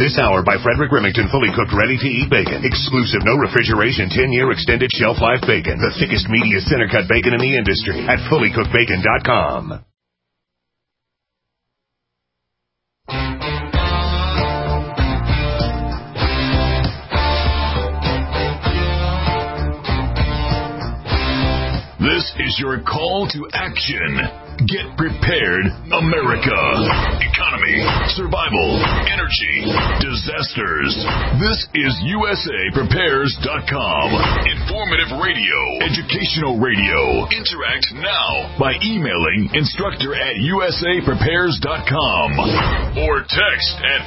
This hour by Frederick Remington, fully cooked, ready-to-eat bacon. Exclusive, no refrigeration, 10-year extended shelf life bacon. The thickest, meatiest center-cut bacon in the industry at fullycookedbacon.com. This is your call to action. Get prepared, America. Economy, survival, energy, disasters. This is USAPrepares.com. Informative radio, educational radio. Interact now by emailing instructor@USAPrepares.com or text at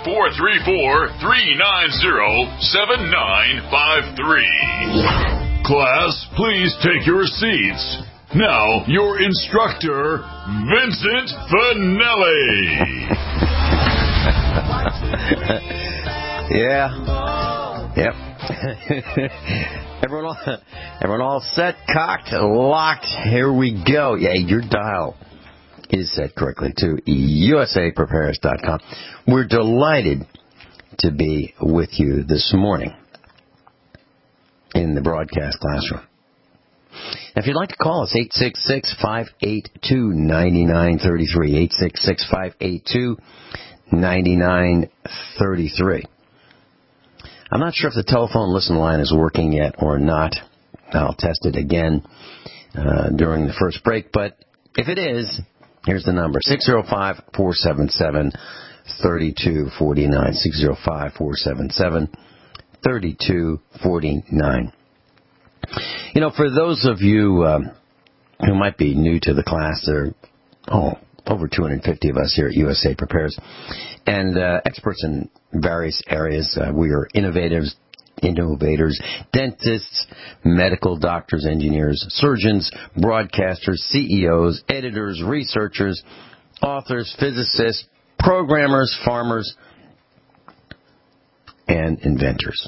434-390-7953. Class, please take your seats. Now, your instructor, Vincent Finelli. Yeah. Yep. Everyone all set, cocked, locked. Here we go. Yeah, your dial is set correctly to USAPrepares.com. We're delighted to be with you this morning in the broadcast classroom. Now, if you'd like to call us, 866-582-9933, 866-582-9933. I'm not sure if the telephone listen line is working yet or not. I'll test it again during the first break, but if it is, here's the number, 605-477-3249, 605-477-3249. You know, for those of you who might be new to the class, there are over 250 of us here at USA Prepares, and experts in various areas. We are innovators, dentists, medical doctors, engineers, surgeons, broadcasters, CEOs, editors, researchers, authors, physicists, programmers, farmers, and inventors.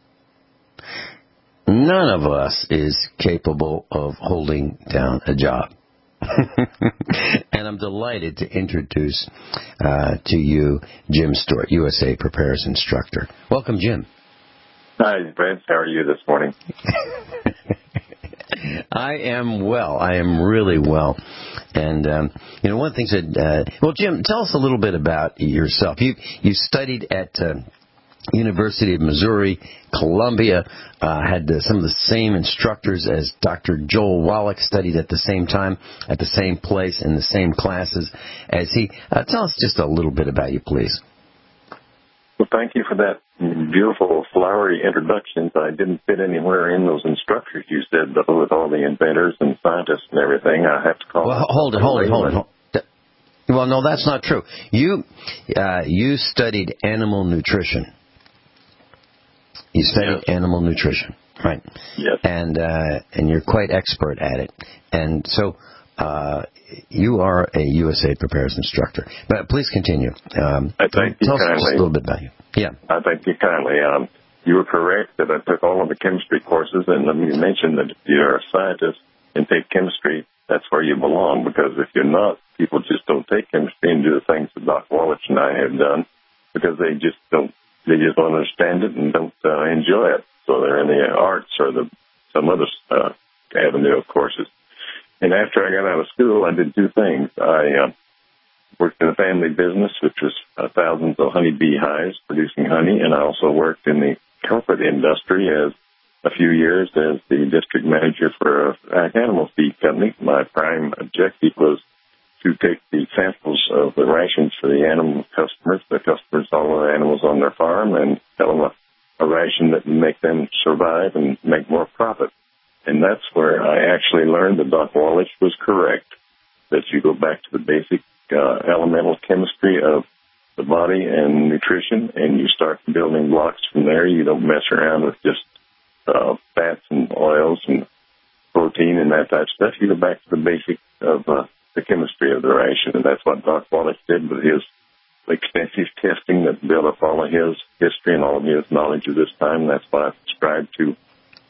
None of us is capable of holding down a job. And I'm delighted to introduce to you Jim Stewart, USA Prepares instructor. Welcome, Jim. Hi, Vince. How are you this morning? I am well. I am really well. And, one of the things that, Jim, tell us a little bit about yourself. You studied at University of Missouri, Columbia, had some of the same instructors as Dr. Joel Wallach, studied at the same time, at the same place, in the same classes as he. Tell us just a little bit about you, please. Well, thank you for that beautiful, flowery introduction. I didn't fit anywhere in those instructors you said, though, with all the inventors and scientists and everything. I have to call. Well, hold it. Well, no, that's not true. You studied animal nutrition. You studied animal nutrition, right? Yes. And you're quite expert at it. And so you are a USA Prepares instructor. But please continue. I thank you tell kindly. us just a little bit about you. Yeah. I thank you kindly. You were correct that I took all of the chemistry courses, and let me mention that if you're a scientist and take chemistry, that's where you belong, because if you're not, people just don't take chemistry and do the things that Doc Wallich and I have done, because they just don't understand it and don't enjoy it. So they're in the arts or some other avenue of courses. And after I got out of school, I did two things. I worked in a family business, which was thousands of honeybee hives producing honey, and I also worked in the carpet industry as a few years as the district manager for an animal feed company. My prime objective was to take the samples of the rations for the animal customers, all the animals on their farm, and tell them a ration that would make them survive and make more profit. And that's where I actually learned that Doc Wallich was correct, that you go back to the basic elemental chemistry of the body and nutrition, and you start building blocks from there. You don't mess around with just fats and oils and protein and that type of stuff. You go back to the basic of the chemistry of the ration, and that's what Doc Wallich did with his extensive testing that built up all of his history and all of his knowledge of this time. That's why I subscribe to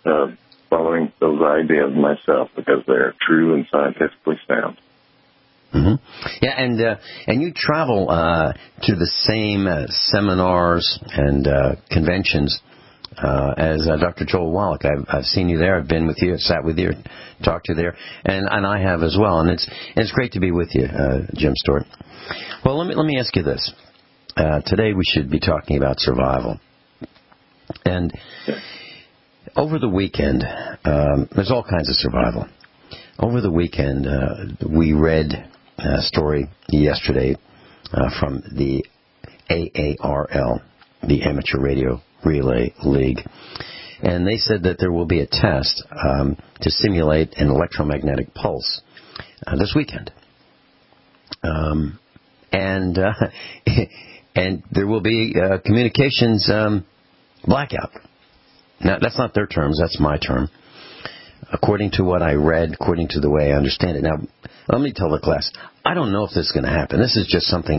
following those ideas myself, because they're true and scientifically sound. Yeah, and you travel to the same seminars and conventions as Dr. Joel Wallach. I've seen you there. I've been with you, sat with you, talked to you there, and I have as well. And it's great to be with you, Jim Stewart. Well, let me ask you this. Today we should be talking about survival. And over the weekend, there's all kinds of survival. Over the weekend, we read a story yesterday from the AARL, the Amateur Radio Relay League. And they said that there will be a test to simulate an electromagnetic pulse this weekend. And there will be communications blackout. Now, that's not their terms, that's my term. According to what I read, according to the way I understand it. Now, let me tell the class, I don't know if this is going to happen. This is just something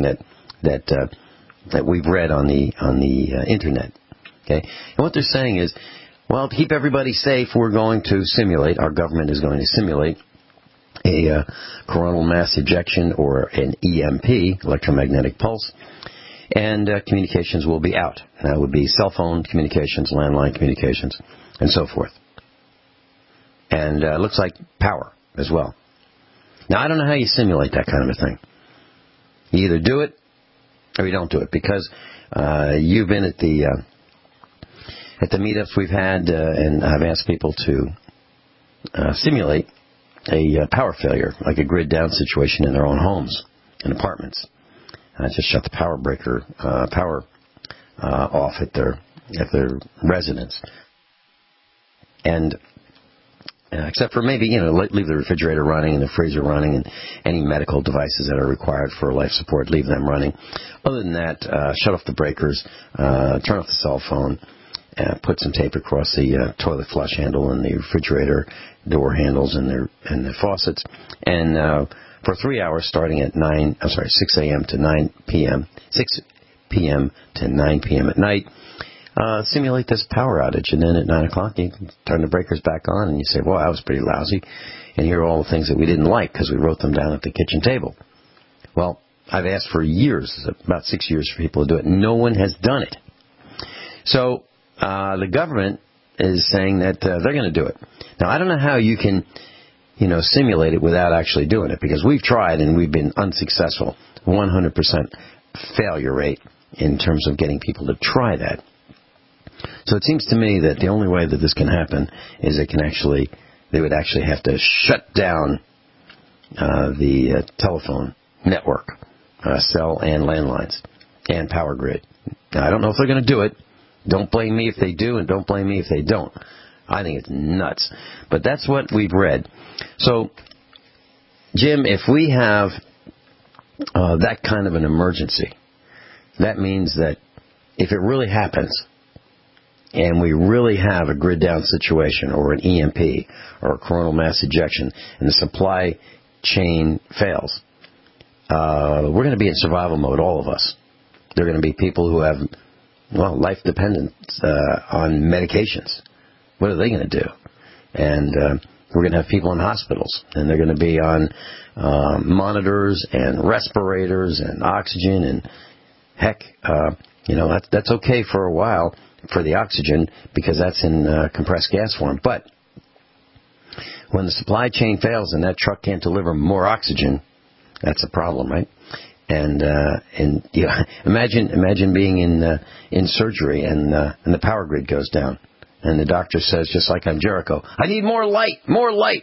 that we've read on the internet. Okay? And what they're saying is, well, to keep everybody safe, we're going to simulate, our government is going to simulate a coronal mass ejection or an EMP, electromagnetic pulse, and communications will be out. That would be cell phone communications, landline communications, and so forth. And it looks like power as well. Now, I don't know how you simulate that kind of a thing. You either do it or you don't do it, because you've been at the meetups we've had, and I've asked people to simulate a power failure, like a grid down situation in their own homes and apartments. Just shut the power off at their residence, and except for maybe leave the refrigerator running and the freezer running and any medical devices that are required for life support, leave them running. Other than that, shut off the breakers, turn off the cell phone, put some tape across the toilet flush handle and the refrigerator door handles and the faucets, and for 3 hours starting at 6 a.m. to 9 p.m., 6 p.m. to 9 p.m. at night, simulate this power outage, and then at 9 o'clock you can turn the breakers back on and you say, well, that was pretty lousy, and here are all the things that we didn't like because we wrote them down at the kitchen table. Well, I've asked for years, about 6 years, for people to do it. No one has done it. So the government is saying that they're going to do it. Now, I don't know how you can simulate it without actually doing it, because we've tried and we've been unsuccessful. 100% failure rate in terms of getting people to try that. So it seems to me that the only way that this can happen is they would actually have to shut down the telephone network, cell and landlines, and power grid. Now, I don't know if they're going to do it. Don't blame me if they do, and don't blame me if they don't. I think it's nuts. But that's what we've read. So, Jim, if we have that kind of an emergency, that means that if it really happens, and we really have a grid down situation or an EMP or a coronal mass ejection, and the supply chain fails, we're going to be in survival mode, all of us. There are going to be people who have, life dependence on medications. What are they going to do? And we're going to have people in hospitals, and they're going to be on monitors and respirators and oxygen, and heck, that's okay for a while for the oxygen, because that's in compressed gas form. But when the supply chain fails and that truck can't deliver more oxygen, that's a problem, right? And imagine being in surgery and the power grid goes down, and the doctor says, just like on Jericho, I need more light, more light.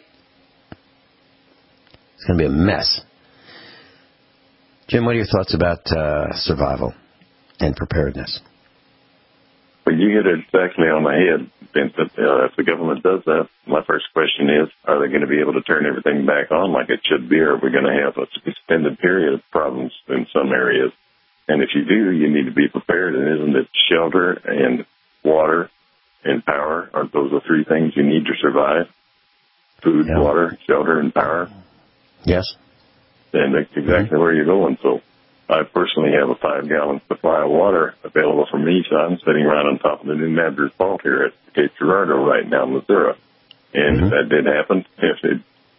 It's going to be a mess. Jim, what are your thoughts about survival and preparedness? Well, you hit it exactly on the head, Vincent. If the government does that, my first question is, are they going to be able to turn everything back on like it should be, or are we going to have an extended period of problems in some areas? And if you do, you need to be prepared, and isn't it shelter and water and power? Aren't those the three things you need to survive? Food, water, shelter, and power? Yes. And that's exactly where you're going. So I personally have a 5-gallon supply of water available for me, so I'm sitting right on top of the New Madras Fault here at Cape Girardeau right now, Missouri. And if that did happen, if it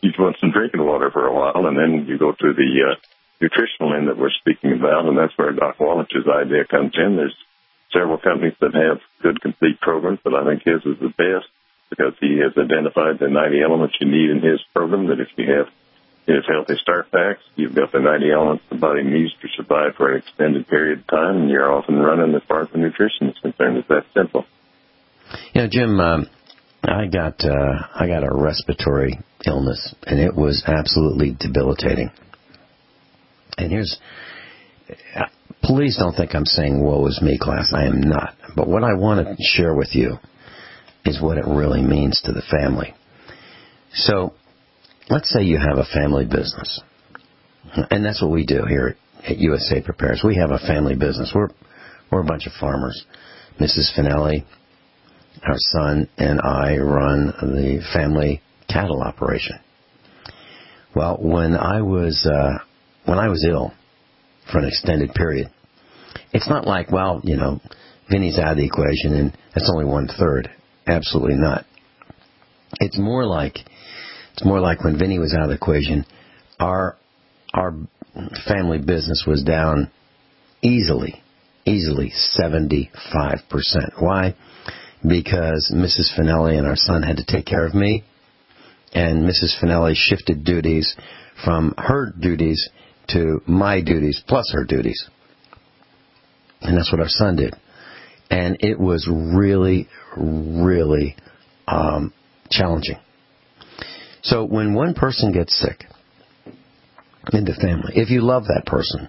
you want some drinking water for a while, and then you go to the nutritional end that we're speaking about, and that's where Doc Wallich's idea comes in. There's several companies that have good, complete programs, but I think his is the best because he has identified the 90 elements you need in his program, that if you have his Healthy Start Packs, you've got the 90 elements the body needs to survive for an extended period of time, and you're off and running as far as the nutrition is concerned. It's that simple. You know, Jim, I got a respiratory illness, and it was absolutely debilitating. And please don't think I'm saying woe is me, class. I am not. But what I want to share with you is what it really means to the family. So, let's say you have a family business. And that's what we do here at USA Prepares. We have a family business. We're a bunch of farmers. Mrs. Finelli, our son, and I run the family cattle operation. Well, when I was ill for an extended period, it's not like, well, you know, Vinny's out of the equation and that's only 1/3. Absolutely not. It's more like when Vinny was out of the equation, our family business was down easily 75%. Why? Because Mrs. Finelli and our son had to take care of me, and Mrs. Finelli shifted duties from her duties to my duties plus her duties. And that's what our son did. And it was really, really challenging. So when one person gets sick in the family, if you love that person,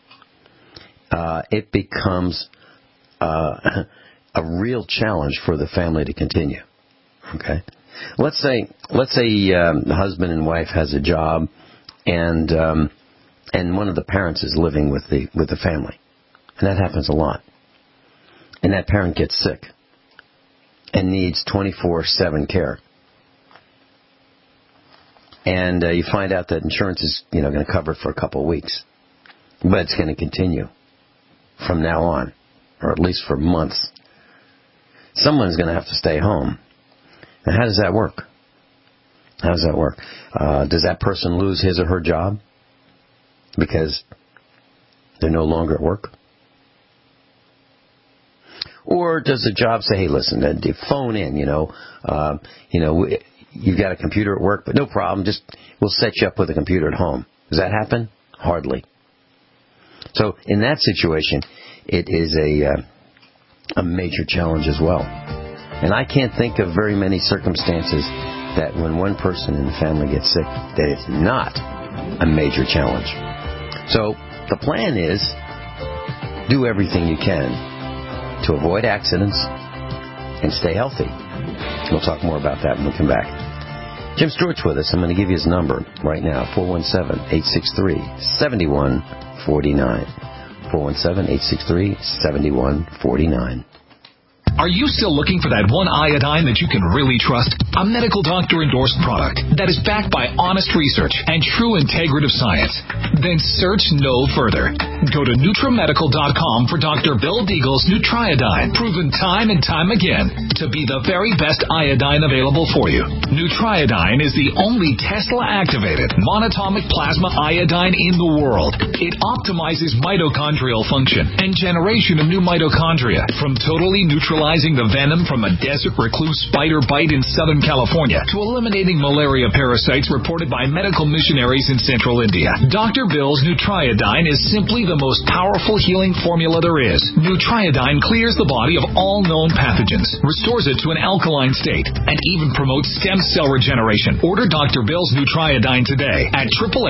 it becomes a real challenge for the family to continue. Okay, let's say the husband and wife has a job, and one of the parents is living with the family, and that happens a lot. And that parent gets sick and needs 24/7 care. And you find out that insurance is, going to cover it for a couple of weeks. But it's going to continue from now on, or at least for months. Someone's going to have to stay home. And how does that work? Does that person lose his or her job because they're no longer at work? Or does the job say, hey, listen, phone in, you've got a computer at work, but no problem, we'll set you up with a computer at home. Does that happen? Hardly. So in that situation, it is a major challenge as well. And I can't think of very many circumstances that when one person in the family gets sick, that it's not a major challenge. So the plan is do everything you can to avoid accidents and stay healthy. We'll talk more about that when we come back. Jim Stewart's with us. I'm going to give you his number right now, 417-863-7149. 417-863-7149. Are you still looking for that one iodine that you can really trust? A medical doctor-endorsed product that is backed by honest research and true integrative science? Then search no further. Go to NutriMedical.com for Dr. Bill Deagle's Nutriodine, proven time and time again to be the very best iodine available for you. Nutriodine is the only Tesla-activated monatomic plasma iodine in the world. It optimizes mitochondrial function and generation of new mitochondria from totally neutralizing the venom from a desert recluse spider bite in Southern California to eliminating malaria parasites reported by medical missionaries in Central India. Dr. Bill's Nutriodine is simply the most powerful healing formula there is. Nutriodine clears the body of all known pathogens, restores it to an alkaline state, and even promotes stem cell regeneration. Order Dr. Bill's Nutriodine today at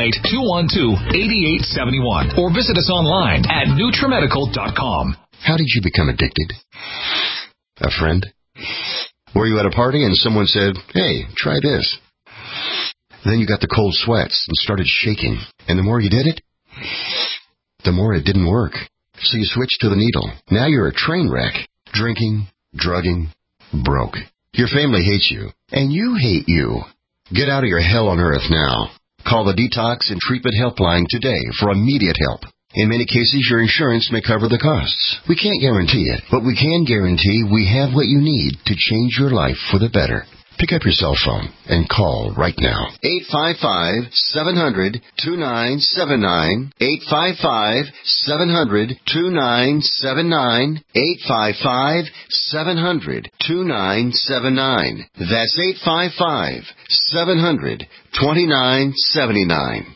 888-212-8871 or visit us online at NutriMedical.com. How did you become addicted? A friend? Were you at a party and someone said, hey, try this? Then you got the cold sweats and started shaking. And the more you did it, the more it didn't work. So you switched to the needle. Now you're a train wreck. Drinking, drugging, broke. Your family hates you. And you hate you. Get out of your hell on earth now. Call the Detox and Treatment Helpline today for immediate help. In many cases, your insurance may cover the costs. We can't guarantee it, but we can guarantee we have what you need to change your life for the better. Pick up your cell phone and call right now. 855-700-2979. 855-700-2979. 855-700-2979. That's 855-700-2979.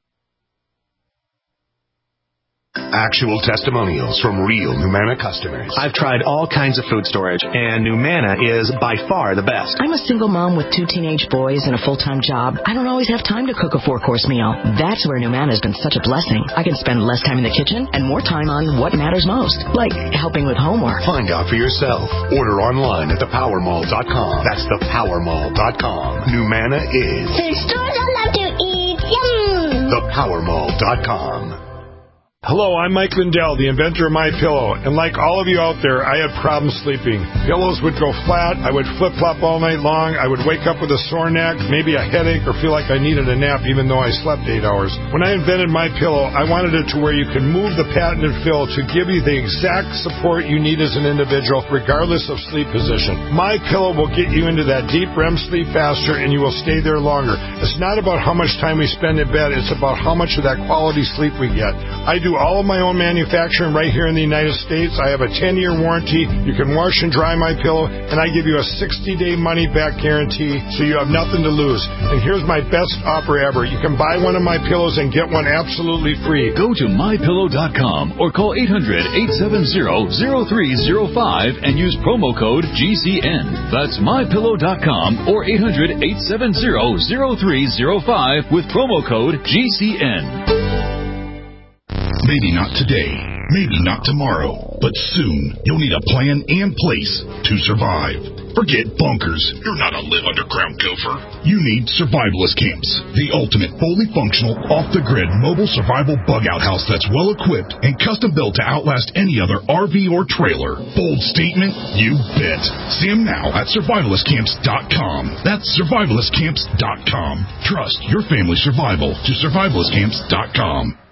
Actual testimonials from real Numanna customers. I've tried all kinds of food storage, and Numanna is by far the best. I'm a single mom with 2 teenage boys and a full-time job. I don't always have time to cook a 4-course meal. That's where Numanna has been such a blessing. I can spend less time in the kitchen and more time on what matters most, like helping with homework. Find out for yourself. Order online at thepowermall.com. That's thepowermall.com. Numanna is food stores I love to eat. Yum! Thepowermall.com. Hello, I'm Mike Lindell, the inventor of MyPillow, and like all of you out there, I had problems sleeping. Pillows would go flat, I would flip-flop all night long, I would wake up with a sore neck, maybe a headache, or feel like I needed a nap even though I slept 8 hours. When I invented MyPillow, I wanted it to where you can move the patented fill to give you the exact support you need as an individual, regardless of sleep position. MyPillow will get you into that deep REM sleep faster, and you will stay there longer. It's not about how much time we spend in bed, it's about how much of that quality sleep we get. I do all of my own manufacturing right here in the United States. I have a 10-year warranty. You can wash and dry my pillow, and I give you a 60-day money-back guarantee, so you have nothing to lose. And here's my best offer ever. You can buy one of my pillows and get one absolutely free. Go to MyPillow.com or call 800-870-0305 and use promo code GCN. That's MyPillow.com or 800-870-0305 with promo code GCN. Maybe not today, maybe not tomorrow, but soon you'll need a plan and place to survive. Forget bunkers. You're not a live underground gopher. You need Survivalist Camps, the ultimate fully functional, off-the-grid mobile survival bug-out house that's well-equipped and custom-built to outlast any other RV or trailer. Bold statement? You bet. See them now at survivalistcamps.com. That's survivalistcamps.com. Trust your family's survival to survivalistcamps.com.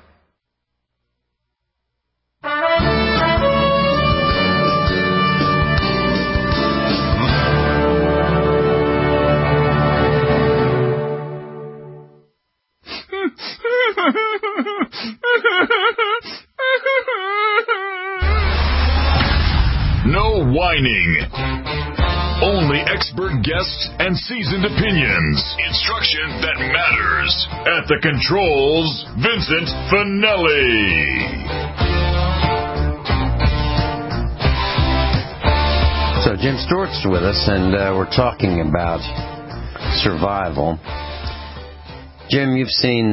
No whining. Only expert guests and seasoned opinions. Instruction that matters. At the controls, Vincent Finelli. So Jim Stewart's with us, and we're talking about survival. Jim, you've seen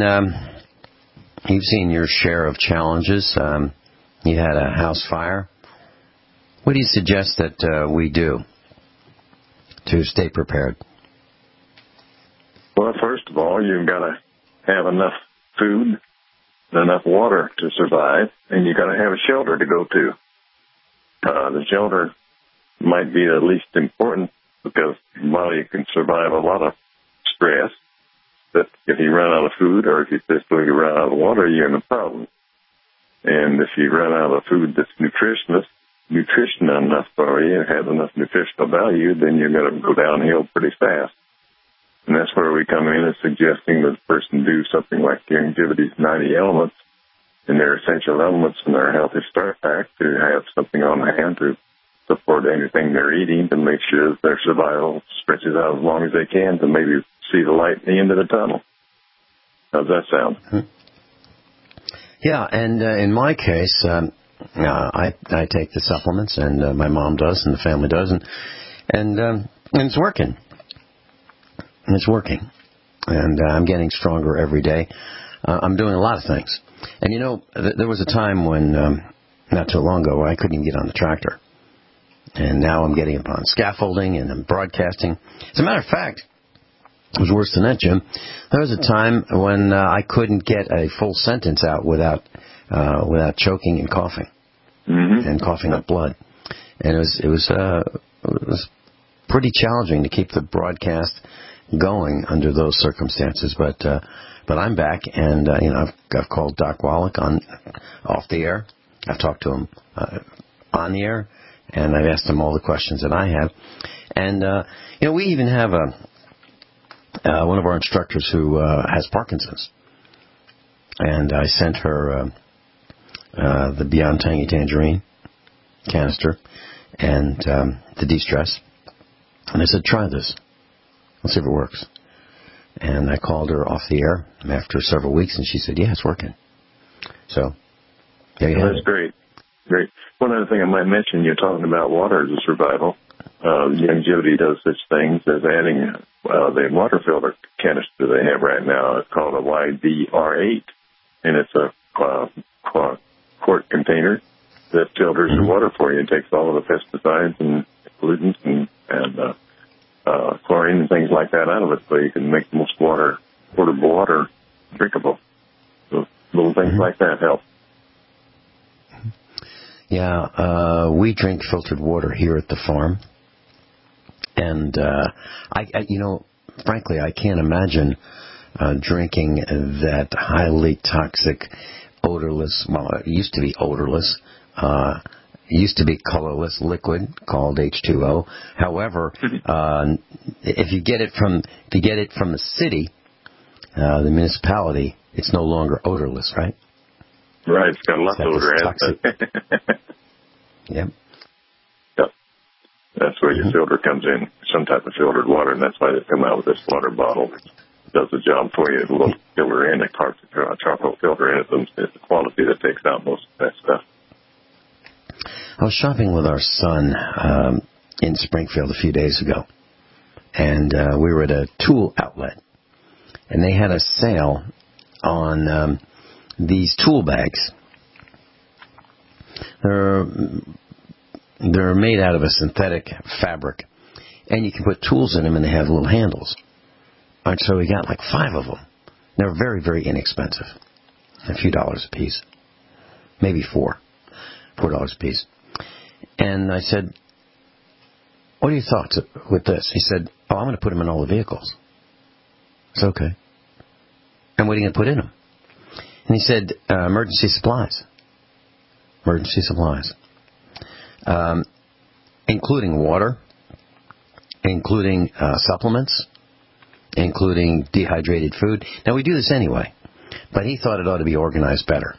your share of challenges. You had a house fire. What do you suggest that we do to stay prepared? Well, first of all, you've got to have enough food and enough water to survive, and you've got to have a shelter to go to. The shelter might be the least important because while you can survive a lot of stress, that if you run out of food or if you physically run out of water, you're in a problem. And if you run out of food that's nutrition enough for you and has enough nutritional value, then you're going to go downhill pretty fast. And that's where we come in as suggesting that the person do something like Longevity's 90 elements and their essential elements in their healthy start pack to have something on hand to support anything they're eating to make sure that their survival stretches out as long as they can to maybe see the light at the end of the tunnel. How's that sound? Yeah, and in my case, I take the supplements, and my mom does, and the family does, and it's working. It's working, and I'm getting stronger every day. I'm doing a lot of things, and you know, there was a time when not too long ago where I couldn't even get on the tractor, and now I'm getting up on scaffolding and I'm broadcasting. As a matter of fact, it was worse than that, Jim. There was a time when I couldn't get a full sentence out without choking and coughing, and coughing up blood. And it was pretty challenging to keep the broadcast going under those circumstances. But I'm back, and I've called Doc Wallach off the air. I've talked to him on the air, And I've asked him all the questions that I have. And, we even have one of our instructors who has Parkinson's. And I sent her the Beyond Tangy Tangerine canister and the de-stress. And I said, try this. Let's see if it works. And I called her off the air after several weeks, and she said, yeah, it's working. So, there you have it. That's great. Great. One other thing I might mention, you're talking about water as a survival. Youngevity does such things as adding the water filter canister they have right now. It's called a YDR8, and it's a quart container that filters the water for you and takes all of the pesticides and pollutants and chlorine and things like that out of it, so you can make most potable water drinkable. So little things like that help. Yeah, we drink filtered water here at the farm, and frankly, I can't imagine drinking that highly toxic, odorless. Well, it used to be odorless. It used to be colorless liquid called H2O. However, if you get it from the city, the municipality, it's no longer odorless, right? Right, it's got less odor in it. Yep. Yep. That's where your filter comes in, some type of filtered water, and that's why they come out with this water bottle. It does the job for you. A little filter in, a charcoal filter in it. It's the quality that takes out most of that stuff. I was shopping with our son in Springfield a few days ago, and we were at a tool outlet, and they had a sale on these tool bags. They're made out of a synthetic fabric, and you can put tools in them, and they have little handles. And so we got like 5 of them. They're very, very inexpensive, a few dollars a piece, maybe $4 a piece. And I said, what are your thoughts with this? He said, I'm going to put them in all the vehicles. It's okay. And what are you going to put in them? And he said, emergency supplies. Emergency supplies. Including water, including supplements, including dehydrated food. Now, we do this anyway, but he thought it ought to be organized better.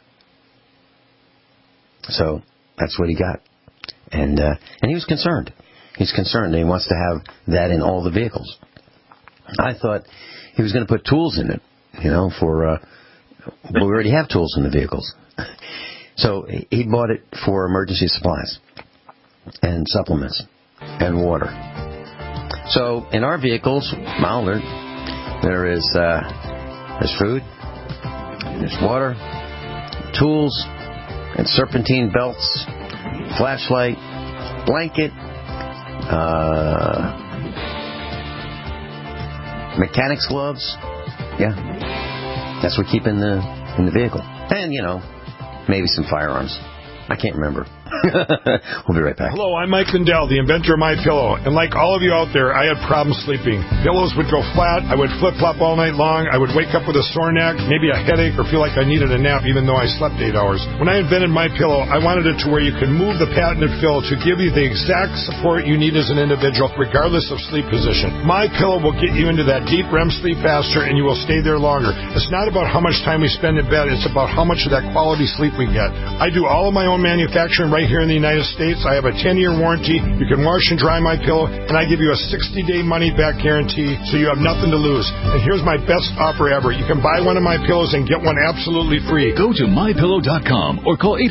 So that's what he got. And he was concerned. He's concerned. He wants to have that in all the vehicles. I thought he was going to put tools in it, but we already have tools in the vehicles. So he bought it for emergency supplies and supplements and water. So in our vehicles, there's food, there's water, tools, and serpentine belts, flashlight, blanket, mechanics gloves. Yeah, that's what we keep in the vehicle. And, maybe some firearms. I can't remember. We'll be right back. Hello, I'm Mike Lindell, the inventor of MyPillow. And like all of you out there, I had problems sleeping. Pillows would go flat. I would flip-flop all night long. I would wake up with a sore neck, maybe a headache, or feel like I needed a nap even though I slept 8 hours. When I invented MyPillow, I wanted it to where you can move the patented fill to give you the exact support you need as an individual, regardless of sleep position. MyPillow will get you into that deep REM sleep faster, and you will stay there longer. It's not about how much time we spend in bed. It's about how much of that quality sleep we get. I do all of my own manufacturing right here in the United States. I have a 10-year warranty. You can wash and dry MyPillow, and I give you a 60-day money-back guarantee, so you have nothing to lose. And here's my best offer ever. You can buy one of my pillows and get one absolutely free. Go to MyPillow.com or call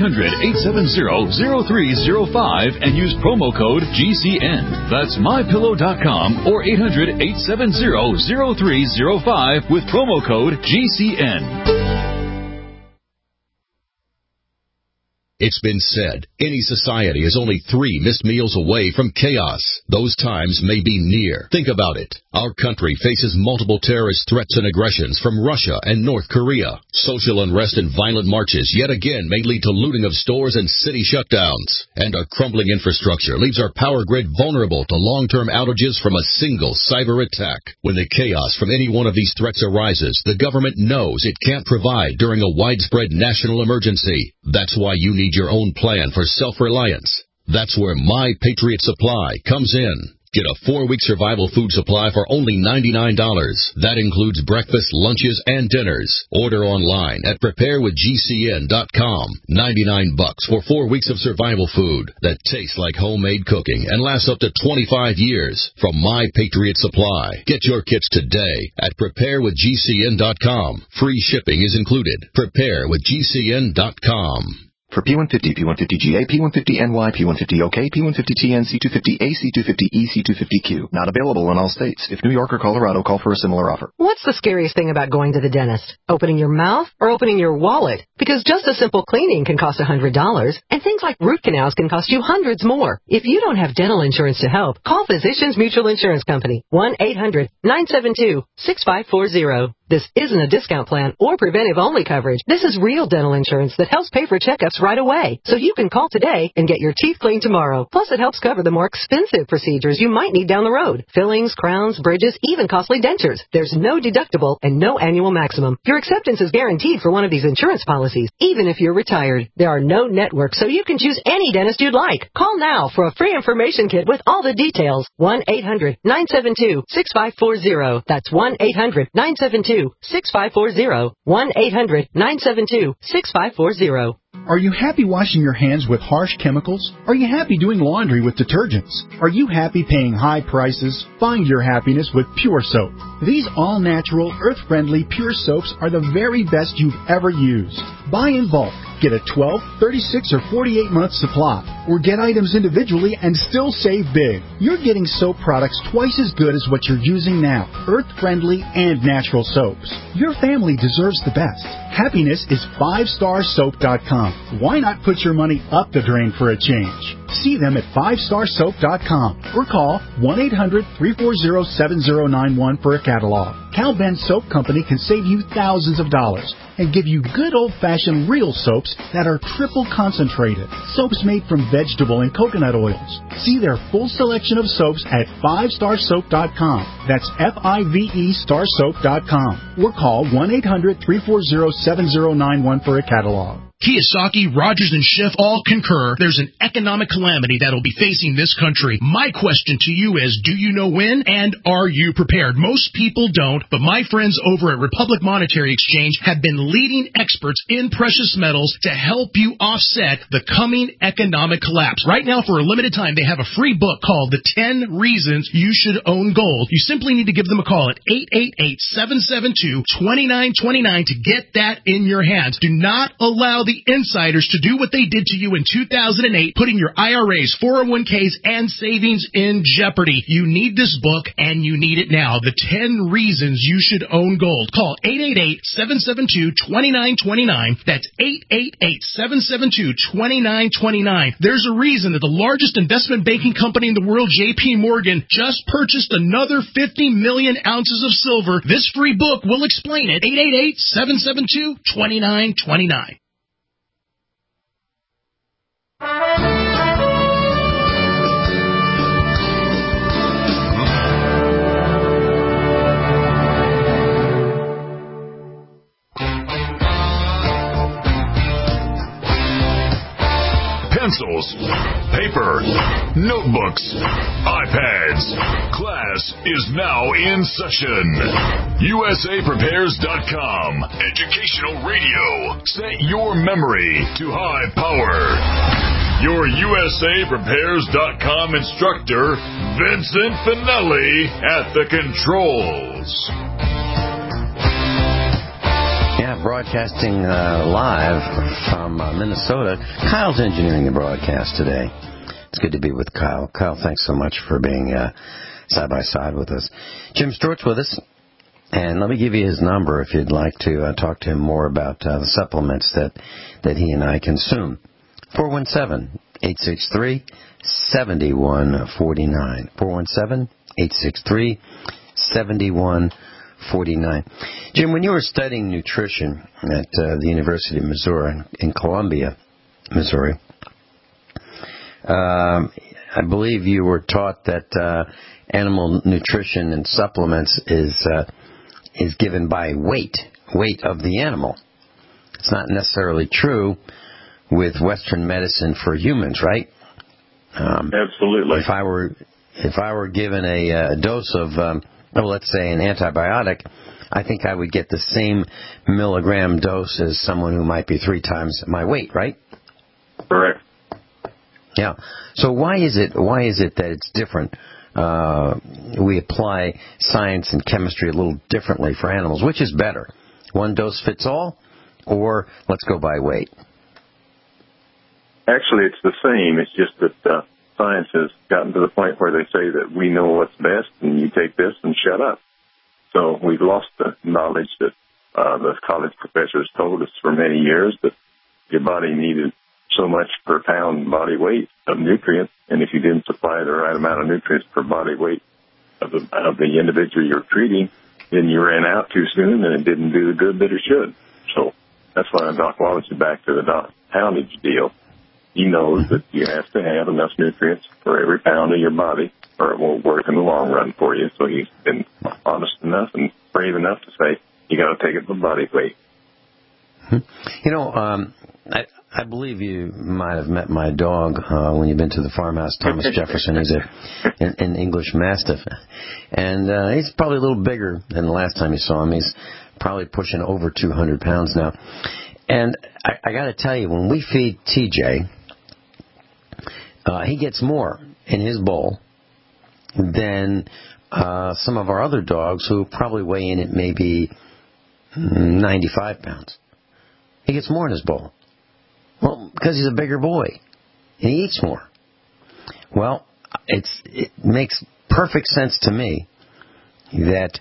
800-870-0305 and use promo code GCN. That's MyPillow.com or 800-870-0305 with promo code GCN. It's been said, any society is only 3 missed meals away from chaos. Those times may be near. Think about it. Our country faces multiple terrorist threats and aggressions from Russia and North Korea. Social unrest and violent marches yet again may lead to looting of stores and city shutdowns. And our crumbling infrastructure leaves our power grid vulnerable to long-term outages from a single cyber attack. When the chaos from any one of these threats arises, the government knows it can't provide during a widespread national emergency. That's why you need your own plan for self-reliance. That's where My Patriot Supply comes in. Get a 4-week survival food supply for only $99. That includes breakfast, lunches, and dinners. Order online at preparewithgcn.com. $99 for 4 weeks of survival food that tastes like homemade cooking and lasts up to 25 years from My Patriot Supply. Get your kits today at preparewithgcn.com. Free shipping is included. Preparewithgcn.com. For P150, P150GA, P150NY, P150OK, P150TN, C250A, C250E, C250Q. Not available in all states. If New York or Colorado, call for a similar offer. What's the scariest thing about going to the dentist? Opening your mouth or opening your wallet? Because just a simple cleaning can cost $100, and things like root canals can cost you hundreds more. If you don't have dental insurance to help, call Physicians Mutual Insurance Company, 1-800-972-6540. This isn't a discount plan or preventive-only coverage. This is real dental insurance that helps pay for checkups right away. So you can call today and get your teeth cleaned tomorrow. Plus, it helps cover the more expensive procedures you might need down the road. Fillings, crowns, bridges, even costly dentures. There's no deductible and no annual maximum. Your acceptance is guaranteed for one of these insurance policies, even if you're retired. There are no networks, so you can choose any dentist you'd like. Call now for a free information kit with all the details. 1-800-972-6540. That's 1-800-972-6540. 1-800-972-6540. Are you happy washing your hands with harsh chemicals? Are you happy doing laundry with detergents? Are you happy paying high prices? Find your happiness with Pure Soap. These all-natural, earth-friendly Pure Soaps are the very best you've ever used. Buy in bulk. Get a 12, 36, or 48-month supply. Or get items individually and still save big. You're getting soap products twice as good as what you're using now. Earth-friendly and natural soaps. Your family deserves the best. Happiness is 5starsoap.com. Why not put your money up the drain for a change? See them at 5starsoap.com or call 1-800-340-7091 for a catalog. Cal Ben Soap Company can save you thousands of dollars and give you good old-fashioned real soaps that are triple concentrated. Soaps made from vegetable and coconut oils. See their full selection of soaps at 5starsoap.com. That's F-I-V-E starsoap.com. Or call 1-800-340-7091 for a catalog. Kiyosaki, Rogers, and Schiff all concur there's an economic calamity that will be facing this country. My question to you is, do you know when, and are you prepared? Most people don't, but my friends over at Republic Monetary Exchange have been leading experts in precious metals to help you offset the coming economic collapse. Right now, for a limited time, they have a free book called The 10 Reasons You Should Own Gold. You simply need to give them a call at 888-772-2929 to get that in your hands. Do not allow the insiders to do what they did to you in 2008, putting your IRAs, 401ks, and savings in jeopardy. You need this book, and you need it now. The 10 Reasons You Should Own Gold. Call 888-772-2929. That's 888-772-2929. There's a reason that the largest investment banking company in the world, J.P. Morgan, just purchased another 50 million ounces of silver. This free book will explain it. 888-772-2929. Pencils, paper, notebooks, iPads. Class is now in session. USAPrepares.com. Educational radio. Set your memory to high power. Your USAPrepares.com instructor, Vincent Finelli, at the controls. Yeah, broadcasting live from Minnesota. Kyle's engineering the broadcast today. It's good to be with Kyle. Kyle, thanks so much for being side by side with us. Jim Stewart's with us, and let me give you his number if you'd like to talk to him more about the supplements that he and I consume. 417-863-7149. 417-863-7149. Jim, when you were studying nutrition at the University of Missouri in Columbia, Missouri, I believe you were taught that animal nutrition and supplements is given by weight of the animal. It's not necessarily true with Western medicine for humans, right? Absolutely. If I were given a dose of, let's say, an antibiotic, I think I would get the same milligram dose as someone who might be 3 times my weight, right? Correct. Yeah. So why is it that it's different? We apply science and chemistry a little differently for animals. Which is better? One dose fits all, or let's go by weight? Actually, it's the same. It's just that science has gotten to the point where they say that we know what's best, and you take this and shut up. So we've lost the knowledge that the college professors told us for many years, that your body needed so much per pound body weight of nutrients, and if you didn't supply the right amount of nutrients per body weight of the individual you're treating, then you ran out too soon, and it didn't do the good that it should. So that's why Doc Wallace is back to the poundage deal. He knows that you have to have enough nutrients for every pound of your body, or it won't work in the long run for you. So he's been honest enough and brave enough to say, you got to take it by body weight. You know, I believe you might have met my dog when you've been to the farmhouse, Thomas Jefferson. He's an English Mastiff. And he's probably a little bigger than the last time you saw him. He's probably pushing over 200 pounds now. And I got to tell you, when we feed TJ, he gets more in his bowl than some of our other dogs who probably weigh in at maybe 95 pounds. He gets more in his bowl. Well, because he's a bigger boy, and he eats more. Well, it makes perfect sense to me that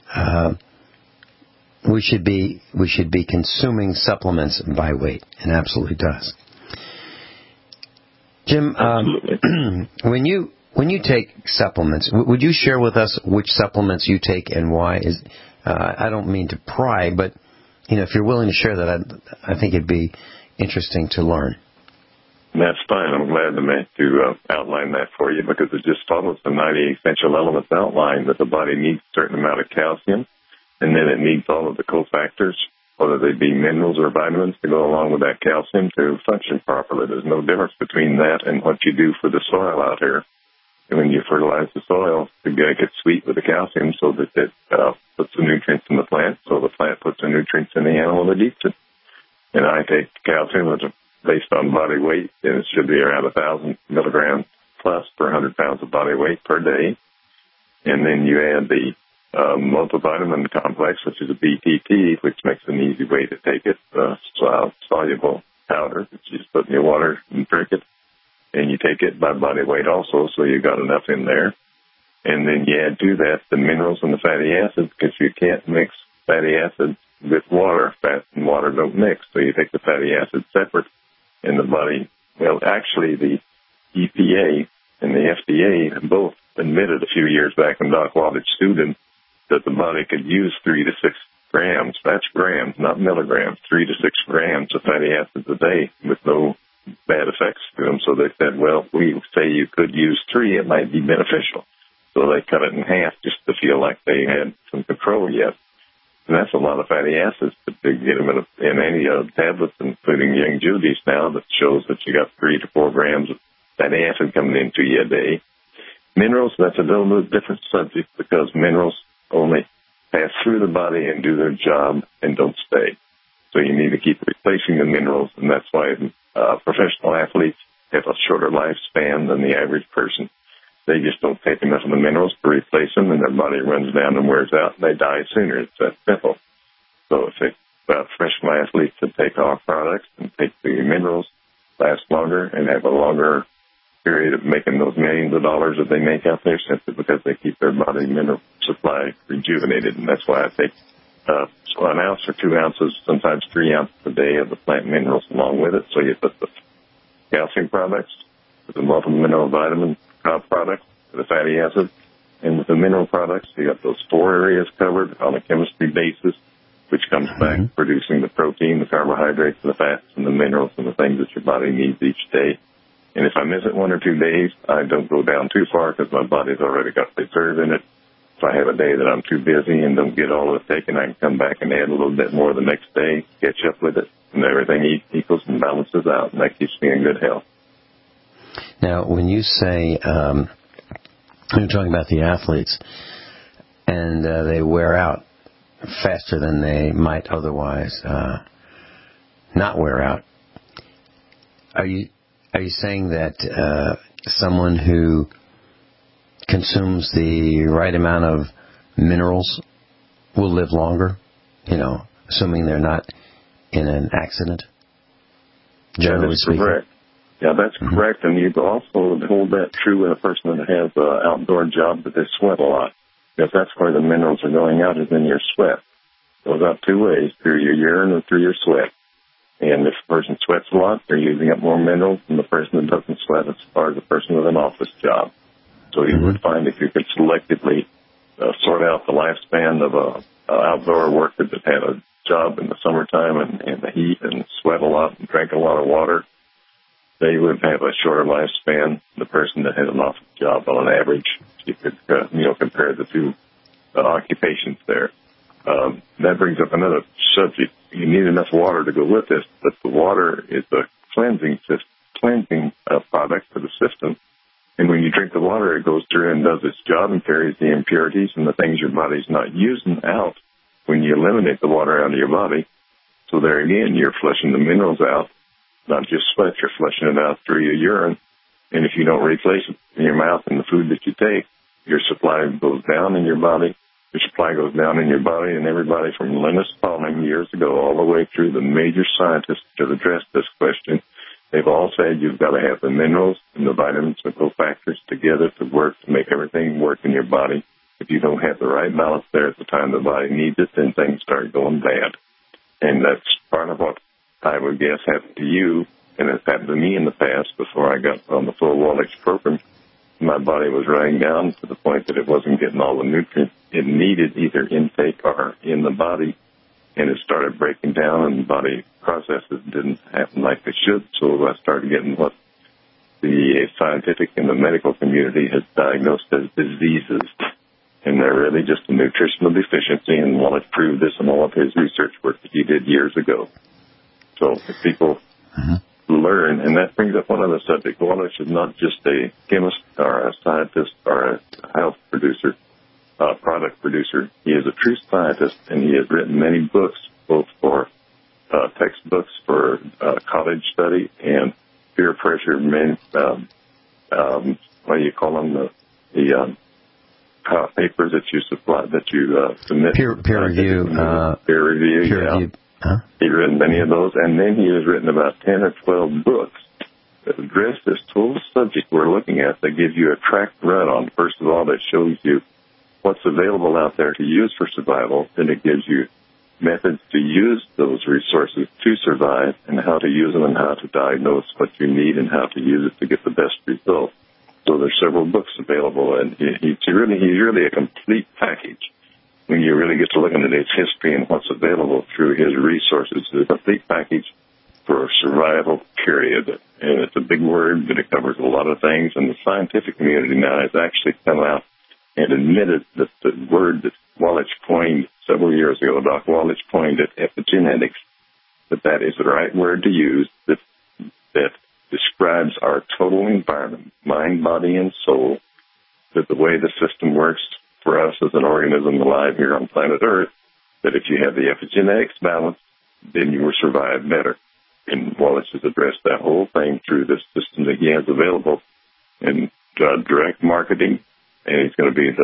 we should be consuming supplements by weight. It absolutely does. Jim, when you take supplements, would you share with us which supplements you take and why? I don't mean to pry, but if you're willing to share that, I think it'd be interesting to learn. That's fine. I'm glad to outline that for you, because it just follows the 90 essential elements outline, that the body needs a certain amount of calcium, and then it needs all of the cofactors, whether they be minerals or vitamins, to go along with that calcium to function properly. There's no difference between that and what you do for the soil out here. And when you fertilize the soil, to get it sweet with the calcium so that it puts the nutrients in the plant, so the plant puts the nutrients in the animal that eats it. And I take calcium based on body weight, and it should be around 1,000 milligrams plus per 100 pounds of body weight per day. And then you add the multivitamin complex, which is a BTT, which makes an easy way to take it, soluble powder, which you just put in your water and drink it. And you take it by body weight also, so you got enough in there. And then you add to that the minerals and the fatty acids, because you can't mix fatty acids with water. Fat and water don't mix, so you take the fatty acids separate. And the body, well, actually the EPA and the FDA have both admitted a few years back when Doc Wallace sued him that the body could use 3 to 6 grams, that's grams, not milligrams, 3 to 6 grams of fatty acids a day with no bad effects to them. So they said, well, we say you could use 3, it might be beneficial. So they cut it in half just to feel like they had some control yet. And that's a lot of fatty acids to get them in any tablets, including Young Judy's now, that shows that you got 3 to 4 grams of fatty acid coming into you a day. Minerals, that's a little bit different subject, because minerals only pass through the body and do their job and don't stay. So you need to keep replacing the minerals, and that's why professional athletes have a shorter lifespan than the average person. They just don't take enough of the minerals to replace them, and their body runs down and wears out, and they die sooner. It's that simple. So if professional athletes that take our products and take the minerals, last longer and have a longer period of making those millions of dollars that they make out there, simply because they keep their body mineral supply rejuvenated. And that's why I take 1 ounce or 2 ounces, sometimes 3 ounces a day of the plant minerals along with it. So you put the calcium products, with the multi-mineral vitamin products, the fatty acids, and with the mineral products, you got those 4 areas covered on a chemistry basis, which comes back producing the protein, the carbohydrates, the fats, and the minerals, and the things that your body needs each day. And if I miss it 1 or 2 days, I don't go down too far, because my body's already got reserve in it. If I have a day that I'm too busy and don't get all of it taken, I can come back and add a little bit more the next day, catch up with it, and everything equals and balances out, and that keeps me in good health. Now, when you say, you're talking about the athletes, and they wear out faster than they might otherwise not wear out, are you saying that someone who consumes the right amount of minerals will live longer, assuming they're not in an accident? Generally speaking. Correct. Yeah, that's correct. And you also hold that true in a person that has an outdoor job that they sweat a lot, because that's where the minerals are going out, is in your sweat. It goes out two ways, through your urine and through your sweat. And if a person sweats a lot, they're using up more minerals than the person that doesn't sweat, as far as a person with an office job. So you would find if you could selectively sort out the lifespan of a outdoor worker that had a job in the summertime and the heat and sweat a lot and drank a lot of water, they would have a shorter lifespan than the person that had an office job on an average. You could, compare the two occupations there. That brings up another subject. You need enough water to go with this, but the water is a cleansing product for the system. And when you drink the water, it goes through and does its job and carries the impurities and the things your body's not using out when you eliminate the water out of your body. So there again, you're flushing the minerals out, not just sweat, you're flushing it out through your urine. And if you don't replace it in your mouth and the food that you take, your supply goes down in your body. Your supply goes down in your body, and everybody from Linus Pauling years ago all the way through the major scientists that have addressed this question, they've all said you've got to have the minerals and the vitamins and cofactors together to work, to make everything work in your body. If you don't have the right balance there at the time the body needs it, then things start going bad. And that's part of what I would guess happened to you, and it's happened to me in the past before I got on the full Wallach program. My body was running down to the point that it wasn't getting all the nutrients it needed, either intake or in the body, and it started breaking down, and body processes didn't happen like they should. So I started getting what the scientific and the medical community has diagnosed as diseases, and they're really just a nutritional deficiency, and Wallach proved this in all of his research work that he did years ago. So if people learn, and that brings up one other subject. Wallach is not just a chemist or a scientist or a health producer, product producer. He is a true scientist, and he has written many books, both for textbooks for college study and peer pressure, what do you call them, the papers that you supply, that you submit. Peer review. Peer review. Huh? He's written many of those, and then he has written about 10 or 12 books that address this total subject we're looking at, that gives you a track run on. First of all, that shows you what's available out there to use for survival, then it gives you methods to use those resources to survive, and how to use them, and how to diagnose what you need, and how to use it to get the best result. So there's several books available, and he's really a complete package. When you really get to looking at his history and what's available through his resources, it's a complete package for survival, period. And it's a big word, but it covers a lot of things. And the scientific community now has actually come out and admitted that the word that Wallach coined several years ago, Doc Wallach coined it, epigenetics, that is the right word to use, that describes our total environment, mind, body, and soul, that the way the system works for us as an organism alive here on planet Earth, that if you have the epigenetics balance, then you will survive better. And Wallace has addressed that whole thing through this system that he has available in direct marketing, and he's going to be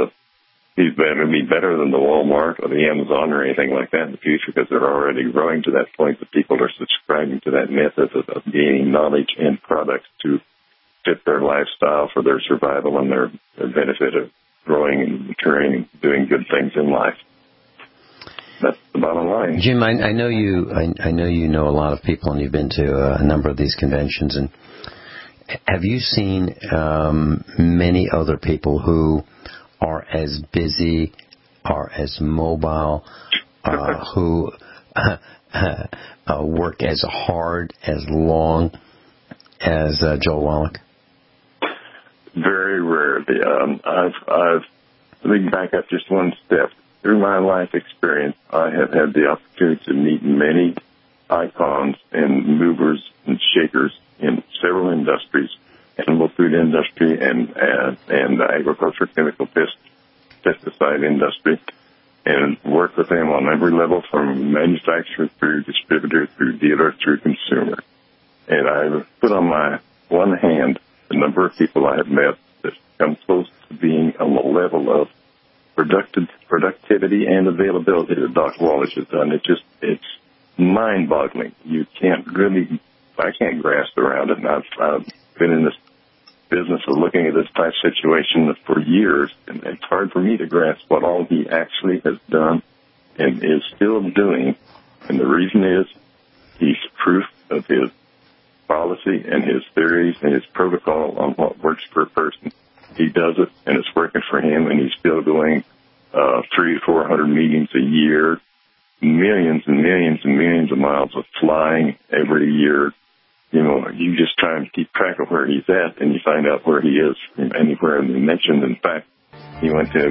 better than the Walmart or the Amazon or anything like that in the future, because they're already growing to that point that people are subscribing to that method of gaining knowledge and products to fit their lifestyle for their survival and their benefit of growing and maturing and doing good things in life. That's the bottom line. Jim, I know you know a lot of people, and you've been to a number of these conventions. And have you seen many other people who are as busy, are as mobile, who work as hard, as long as Joel Wallach? Very rarely. Let me back up just one step. Through my life experience, I have had the opportunity to meet many icons and movers and shakers in several industries, animal food industry and the agriculture chemical pesticide industry, and work with them on every level from manufacturer through distributor through dealer through consumer. And I put on my one hand the number of people I have met that come close to being on the level of productivity and availability that Dr. Wallace has done. It's mind-boggling. I can't grasp around it. And I've been in this business of looking at this type of situation for years, and it's hard for me to grasp what all he actually has done and is still doing. And the reason is he's proof of his policy and his theories and his protocol on what works for a person. He does it, and it's working for him, and he's still doing 300 to 400 meetings a year, millions and millions and millions of miles of flying every year. You know, you just try and keep track of where he's at, and you find out where he is from anywhere. And he mentioned, in fact, he went to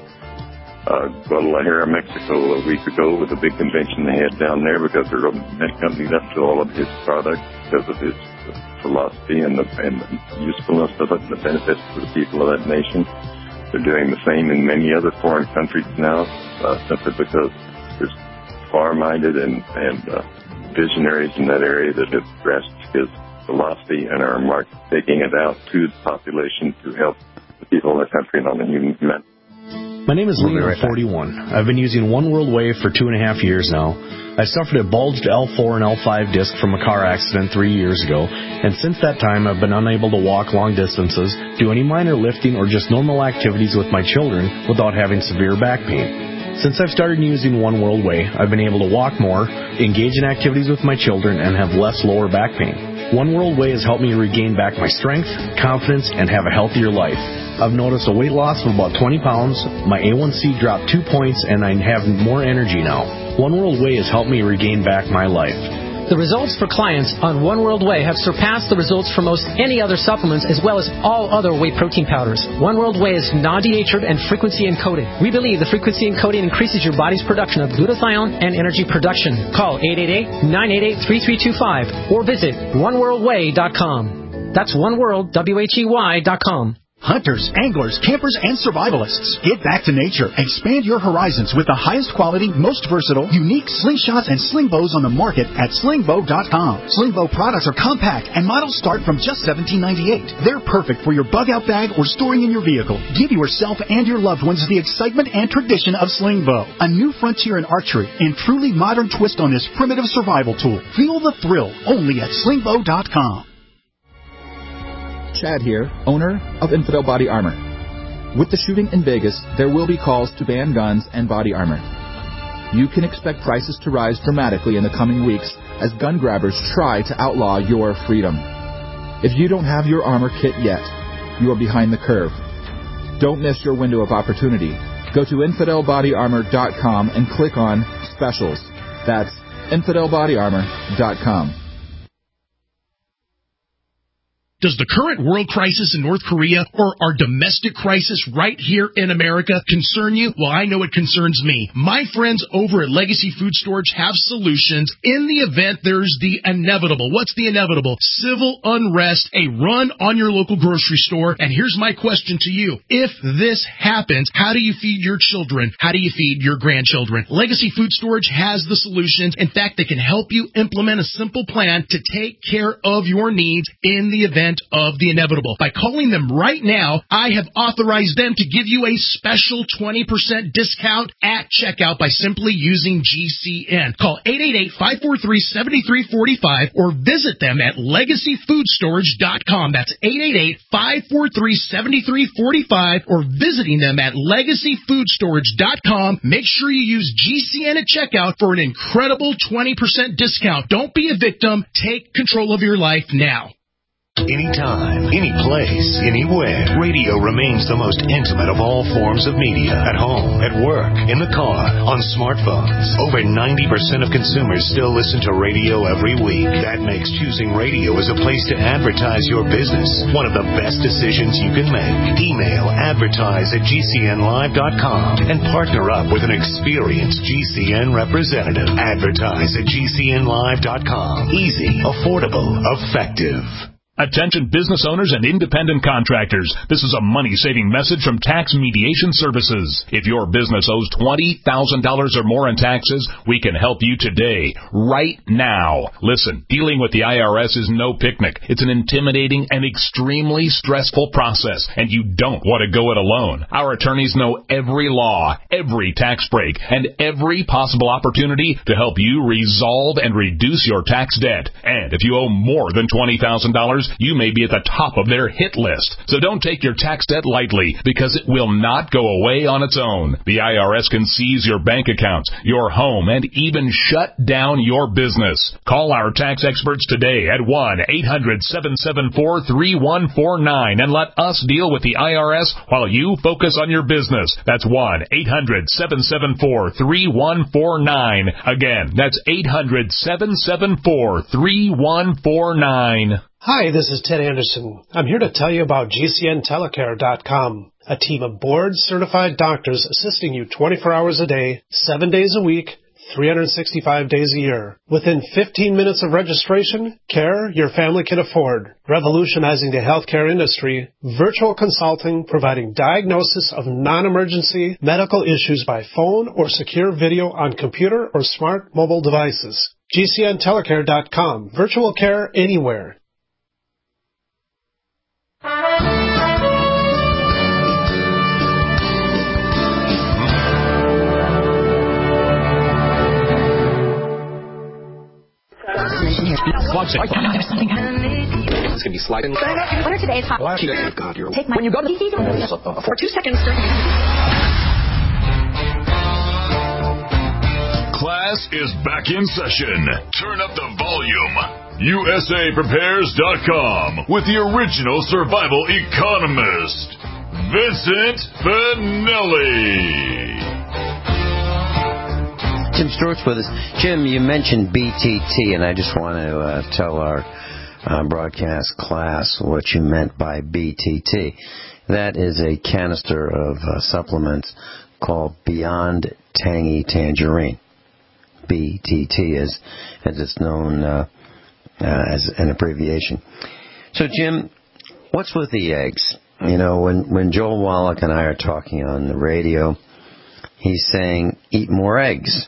Guadalajara, Mexico a week ago with a big convention they had down there because they're coming up to all of his products because of his philosophy and the usefulness of it and the benefits to the people of that nation. They're doing the same in many other foreign countries now, simply because there's far-minded and visionaries in that area that have grasped his philosophy and are taking it out to the population to help the people in the country and on the human. My name is Leo, 41. I've been using One World Wave for 2.5 years now. I suffered a bulged L4 and L5 disc from a car accident 3 years ago, and since that time I've been unable to walk long distances, do any minor lifting, or just normal activities with my children without having severe back pain. Since I've started using One World Way, I've been able to walk more, engage in activities with my children, and have less lower back pain. One World Way has helped me regain back my strength, confidence, and have a healthier life. I've noticed a weight loss of about 20 pounds, my A1C dropped 2 points, and I have more energy now. One World Way has helped me regain back my life. The results for clients on One World Way have surpassed the results for most any other supplements, as well as all other whey protein powders. One World Way is non-denatured and frequency encoded. We believe the frequency encoding increases your body's production of glutathione and energy production. Call 888-988-3325 or visit oneworldway.com. That's oneworld.com. Hunters, anglers, campers, and survivalists. Get back to nature. Expand your horizons with the highest quality, most versatile, unique slingshots and sling bows on the market at slingbow.com. Sling bow products are compact and models start from just $17.98. They're perfect for your bug-out bag or storing in your vehicle. Give yourself and your loved ones the excitement and tradition of sling bow, a new frontier in archery and truly modern twist on this primitive survival tool. Feel the thrill only at slingbow.com. Chad here, owner of Infidel Body Armor. With the shooting in Vegas, there will be calls to ban guns and body armor. You can expect prices to rise dramatically in the coming weeks as gun grabbers try to outlaw your freedom. If you don't have your armor kit yet, you are behind the curve. Don't miss your window of opportunity. Go to InfidelBodyArmor.com and click on Specials. That's InfidelBodyArmor.com. Does the current world crisis in North Korea or our domestic crisis right here in America concern you? Well, I know it concerns me. My friends over at Legacy Food Storage have solutions in the event there's the inevitable. What's the inevitable? Civil unrest, a run on your local grocery store. And here's my question to you. If this happens, how do you feed your children? How do you feed your grandchildren? Legacy Food Storage has the solutions. In fact, they can help you implement a simple plan to take care of your needs in the event of the inevitable. By calling them right now, I have authorized them to give you a special 20% discount at checkout by simply using GCN. Call 888-543-7345 or visit them at LegacyFoodStorage.com. That's 888-543-7345 or visiting them at LegacyFoodStorage.com. Make sure you use GCN at checkout for an incredible 20% discount. Don't be a victim. Take control of your life now. Anytime, any place, anywhere, radio remains the most intimate of all forms of media. At home, at work, in the car, on smartphones. Over 90% of consumers still listen to radio every week. That makes choosing radio as a place to advertise your business one of the best decisions you can make. Email advertise@gcnlive.com and partner up with an experienced GCN representative. Advertise@gcnlive.com. Easy, affordable, effective. Attention business owners and independent contractors. This is a money-saving message from Tax Mediation Services. If your business owes $20,000 or more in taxes, we can help you today, right now. Listen, dealing with the IRS is no picnic. It's an intimidating and extremely stressful process, and you don't want to go it alone. Our attorneys know every law, every tax break, and every possible opportunity to help you resolve and reduce your tax debt. And if you owe more than $20,000, you may be at the top of their hit list. So don't take your tax debt lightly, because it will not go away on its own. The IRS can seize your bank accounts, your home, and even shut down your business. Call our tax experts today at 1-800-774-3149 and let us deal with the IRS while you focus on your business. That's 1-800-774-3149. Again, that's 800-774-3149. Hi, this is Ted Anderson. I'm here to tell you about GCNtelecare.com, a team of board-certified doctors assisting you 24 hours a day, 7 days a week, 365 days a year. Within 15 minutes of registration, care your family can afford. Revolutionizing the healthcare industry, virtual consulting providing diagnosis of non-emergency medical issues by phone or secure video on computer or smart mobile devices. GCNtelecare.com, virtual care anywhere. It's gonna be sliding. What are today's hot? God, you're take my when you go to for 2 seconds. Class is back in session. Turn up the volume. USAPrepares.com with the original survival economist, Vincent Finelli. Jim Stewart's with us. Jim, you mentioned BTT, and I just want to tell our broadcast class what you meant by BTT. That is a canister of supplements called Beyond Tangy Tangerine. BTT is, as it's known as an abbreviation. So, Jim, what's with the eggs? You know, when Joel Wallach and I are talking on the radio, he's saying, eat more eggs.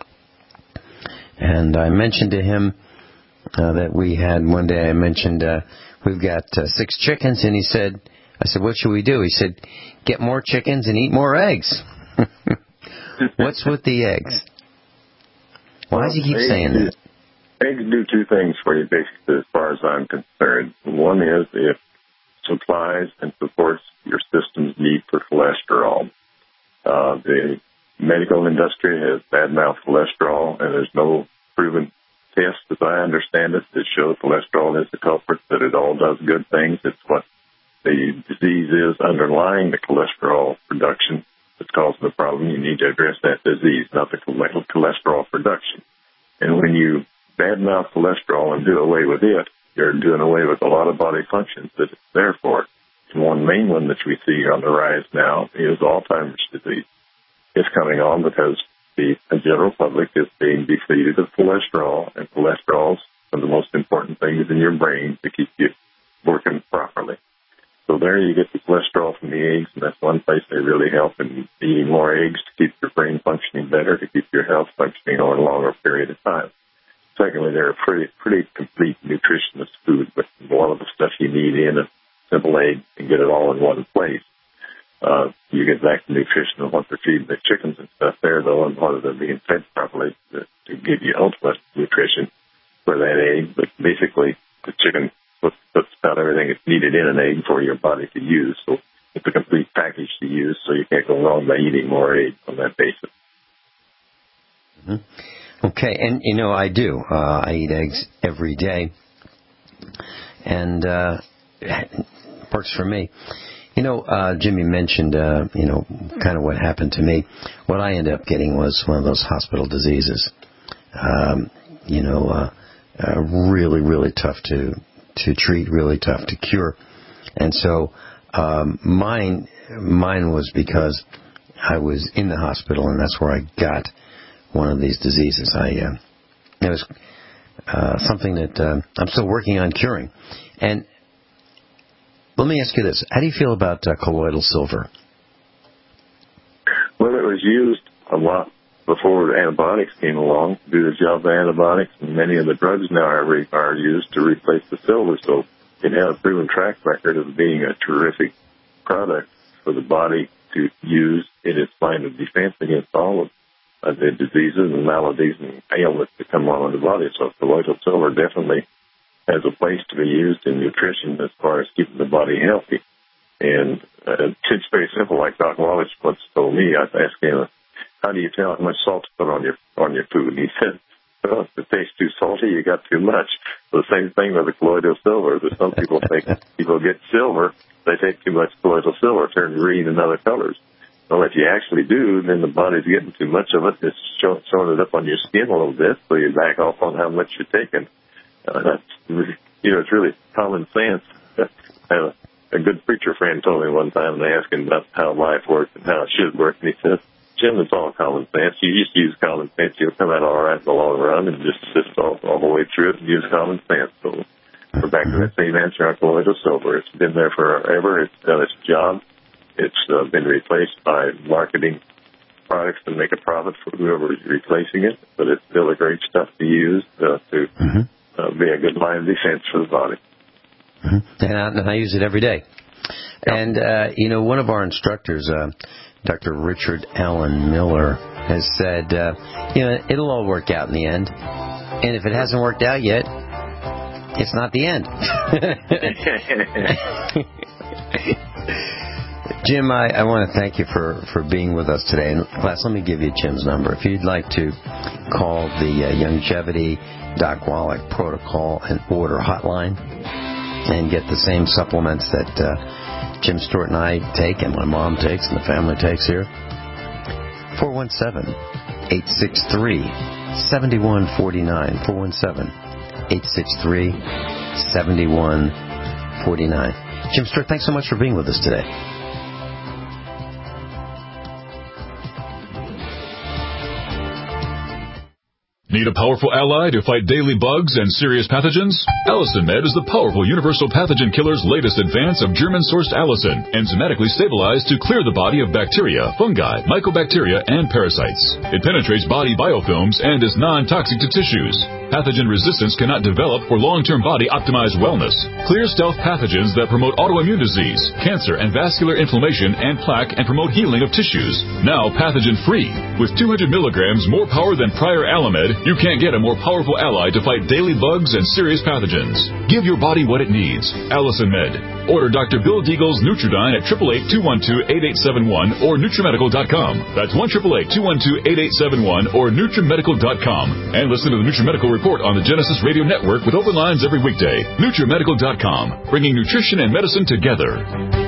And I mentioned to him that we had, one day I mentioned, we've got 6 chickens, and I said, what should we do? He said, get more chickens and eat more eggs. What's with the eggs? Why does he keep saying that? Eggs do 2 things for you, basically, as far as I'm concerned. One is it supplies and supports your system's need for cholesterol. The medical industry has bad-mouthed cholesterol, and there's no proven test, as I understand it, that show cholesterol is the culprit, that it all does good things. It's what the disease is underlying the cholesterol production that's causing the problem. You need to address that disease, not the cholesterol production. And when you badmouth cholesterol and do away with it, you're doing away with a lot of body functions that it's there for. And one main one that we see on the rise now is Alzheimer's disease. It's coming on because the general public is being depleted of cholesterol, and cholesterol is one of the most important things in your brain to keep you working properly. So there you get the cholesterol from the eggs, and that's one place they really help in eating more eggs to keep your brain functioning better, to keep your health functioning over a longer period of time. Secondly, they're a pretty complete nutritionist food, with a lot of the stuff you need in a simple egg and get it all in one place. You get back to nutrition of what they're feeding the chickens and stuff there, though, and whether they're being fed properly to give you ultimate nutrition for that egg. But basically, the chicken puts about everything that's needed in an egg for your body to use. So it's a complete package to use, so you can't go wrong by eating more eggs on that basis. Mm-hmm. Okay, and, you know, I do. I eat eggs every day, and it works for me. You know, Jimmy mentioned, kind of what happened to me. What I ended up getting was one of those hospital diseases. Really, really tough to treat, really tough to cure. And so mine was because I was in the hospital, and that's where I got one of these diseases. It was something that I'm still working on curing. And Let me ask you this. How do you feel about colloidal silver? Well, it was used a lot before the antibiotics came along to do the job of antibiotics, and many of the drugs now are used to replace the silver. So it had a proven track record of being a terrific product for the body to use in its line of defense against all of the diseases and maladies and ailments that come on in the body. So colloidal silver definitely has a place to be used in nutrition as far as keeping the body healthy. And it's very simple. Like Doc Wallace once told me, I asked him, how do you tell how much salt to put on your food? And he said, well, if it tastes too salty, you got too much. So the same thing with the colloidal silver. There's some people think people get silver, they take too much colloidal silver, turn green and other colors. Well, if you actually do, then the body's getting too much of it. It's showing it up on your skin a little bit, so you back off on how much you're taking. It's really common sense. A good preacher friend told me one time, and they asked him about how life works and how it should work, and he says, Jim, it's all common sense. You just use common sense. You'll come out all right in the long run, and just all the way through it and use common sense. So we're back to that same answer on colloidal silver. It's been there forever. It's done its job. It's been replaced by marketing products to make a profit for whoever is replacing it, but it's still a great stuff to use to be a good line of defense for the body. And I use it every day. Yep. And, one of our instructors, Dr. Richard Allen Miller, has said, it'll all work out in the end. And if it hasn't worked out yet, it's not the end. Jim, I want to thank you for being with us today. And class, let me give you Jim's number. If you'd like to call the Youngevity Doc Wallach Protocol and Order Hotline and get the same supplements that Jim Stewart and I take and my mom takes and the family takes here, 417-863-7149. 417-863-7149. Jim Stewart, thanks so much for being with us today. Need a powerful ally to fight daily bugs and serious pathogens? Allicin Med is the powerful universal pathogen killer's latest advance of German-sourced allicin, enzymatically stabilized to clear the body of bacteria, fungi, mycobacteria, and parasites. It penetrates body biofilms and is non-toxic to tissues. Pathogen resistance cannot develop for long-term body-optimized wellness. Clear stealth pathogens that promote autoimmune disease, cancer, and vascular inflammation and plaque and promote healing of tissues. Now pathogen-free. With 200 milligrams more power than prior Alamed, you can't get a more powerful ally to fight daily bugs and serious pathogens. Give your body what it needs. Allicin Med. Order Dr. Bill Deagle's Nutridyne at 888-212-8871 or NutriMedical.com. That's 1-888-212-8871 or NutriMedical.com. And listen to the NutriMedical Report on the Genesis Radio Network with open lines every weekday. NutriMedical.com. Bringing nutrition and medicine together.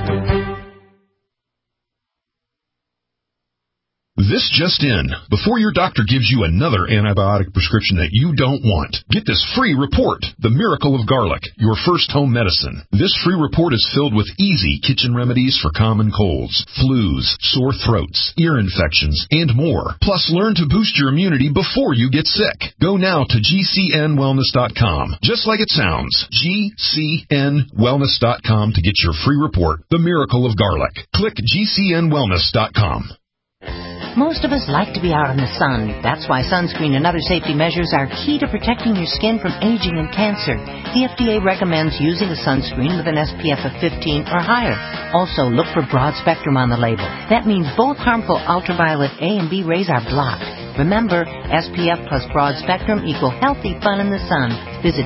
This just in. Before your doctor gives you another antibiotic prescription that you don't want, get this free report, The Miracle of Garlic, your first home medicine. This free report is filled with easy kitchen remedies for common colds, flus, sore throats, ear infections, and more. Plus, learn to boost your immunity before you get sick. Go now to GCNwellness.com. Just like it sounds, GCNwellness.com to get your free report, The Miracle of Garlic. Click GCNwellness.com. Most of us like to be out in the sun. That's why sunscreen and other safety measures are key to protecting your skin from aging and cancer. The FDA recommends using a sunscreen with an SPF of 15 or higher. Also, look for broad spectrum on the label. That means both harmful ultraviolet A and B rays are blocked. Remember, SPF plus broad spectrum equal healthy fun in the sun. Visit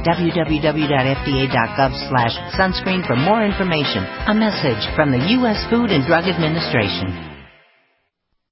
www.fda.gov/sunscreen for more information. A message from the U.S. Food and Drug Administration.